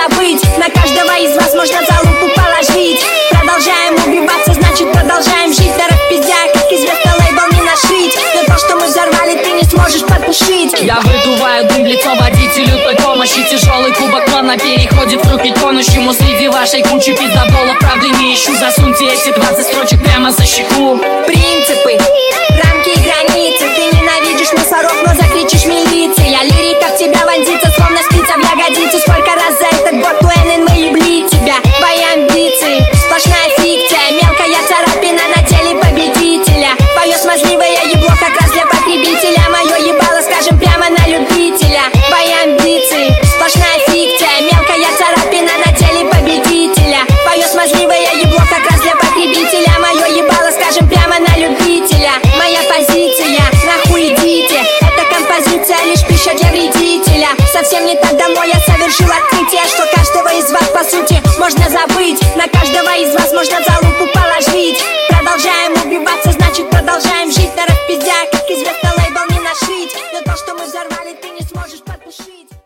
забыть. На каждого из вас можно за лупу положить. Продолжаем убиваться, значит продолжаем жить. Тарап пиздя, как известно, лейбл не нашить. Но то, что мы взорвали, ты не сможешь потушить. Я выдуваю дым в лицо водителю той помощи. Тяжелый кубок плана переходит в руки тонущему. Среди вашей кучи пиздоболов правды не ищу. Засуньте эти 20 строчек прямо за щеку. Принципы, рамки и границы. Ты ненавидишь мусоров, но закричишь милиция. Лирика в тебя вонзится, словно спица в ягодицу. Сколько раз за этот год УНН мы ебли тебя. Твои амбиции, сплошная фикция. Мелкая царапина на теле победителя. Твое смазливое ебло как раз для потребителя. Мое ебало, скажем прямо, на любителя. Твои амбиции, сплошная фикция. Мелкая царапина на теле победителя. Твое смазливое ебло как раз для потребителя. Мое ебало, скажем прямо, на любителя. Моя позиция, нахуй идите. Эта композиция лишь пища для вредителя. Совсем не так давно я совершил открытие, что каждого из вас по сути можно забыть. На каждого из вас можно за лупу положить. Продолжаем убиваться, значит продолжаем жить. Тарап пиздя, как известно, лейбл не нашить. Но то, что мы взорвали, ты не сможешь потушить.